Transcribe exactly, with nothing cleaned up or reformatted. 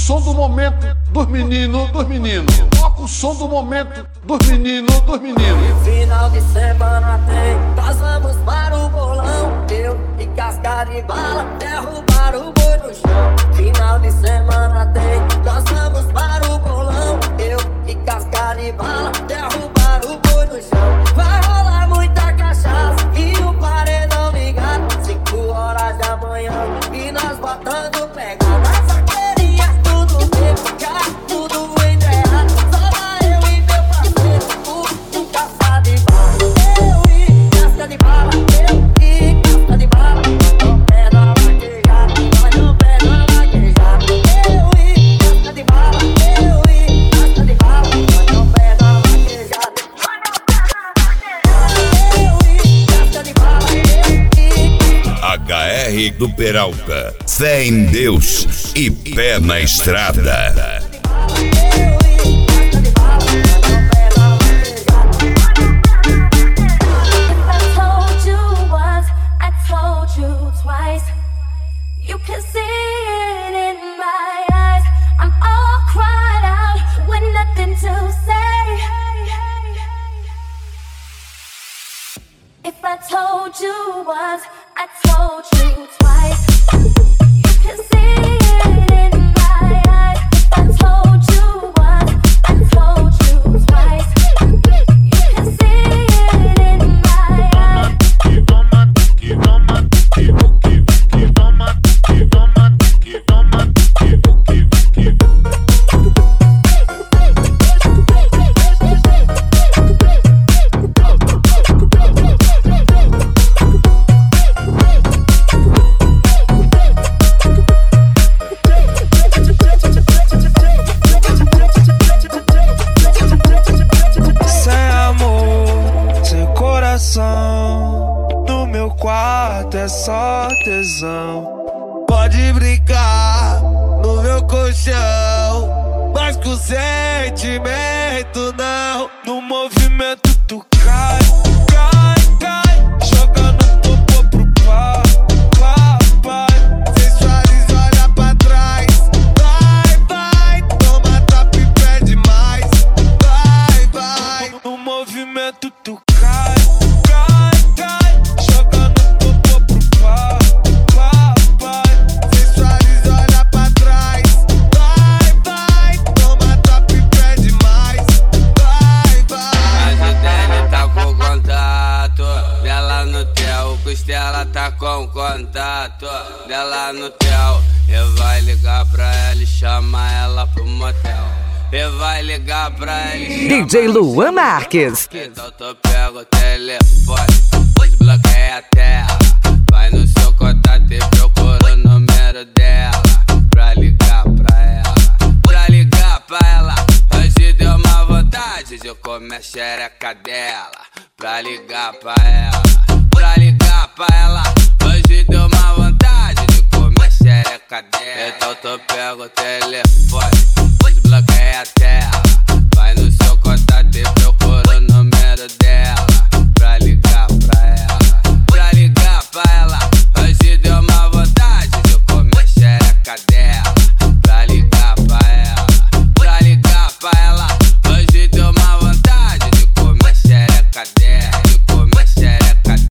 som do momento dos meninos, dos meninos. Toca o som do momento dos meninos, dos meninos. Final de semana tem, nós vamos para o bolão. Eu e casca de bala, derrubar o boi no chão. Final de semana tem, nós vamos para o bolão. Eu e casca de bala, derrubar o boi no chão. Vai rolar muita cachaça e o paredão ligado. Cinco horas da manhã e nós botando pegada. As vaqueirinhas tudo bem, cara, tudo enterrado. Só vai eu e meu parceiro, o, o caça de bala. Eu e casca de bala, eu e casca de bala. No pé da vaquejada, vai no pé da vaquejada. Eu e casca de bala, eu e casca de bala. Vai no pé da vaquejada, vai no pé da vaquejada. Eu e casca de bala, eu e H R do Peralta, fé em Deus e pé na estrada. You can see it in my eyes. I'm all cried out with nothing to say. If I told you once, I told you twice. You can see it in my eyes. If I told you once, I told you twice. You can see it in my eyes. No meu quarto é só tesão. Pode brincar no meu colchão, mas com sentimento não. No movimento tu cai, cai, cai, jogando popô pro pau, pau, pai. Sensualiza, olha pra trás. Vai, vai, toma tapa e pede mais. Vai, vai, no movimento tu cai. Ela tá com contato dela no tel. E vai ligar pra ela e chama ela pro motel. E vai ligar pra ela e chama D J Luan Marques. Então tu pega o telefone, desbloqueia a tela. Vai no seu contato e procura o número dela. Pra ligar pra ela, pra ligar pra ela. Hoje deu uma vontade de comer a xereca dela. Pra ligar pra ela, pra ligar pra ela.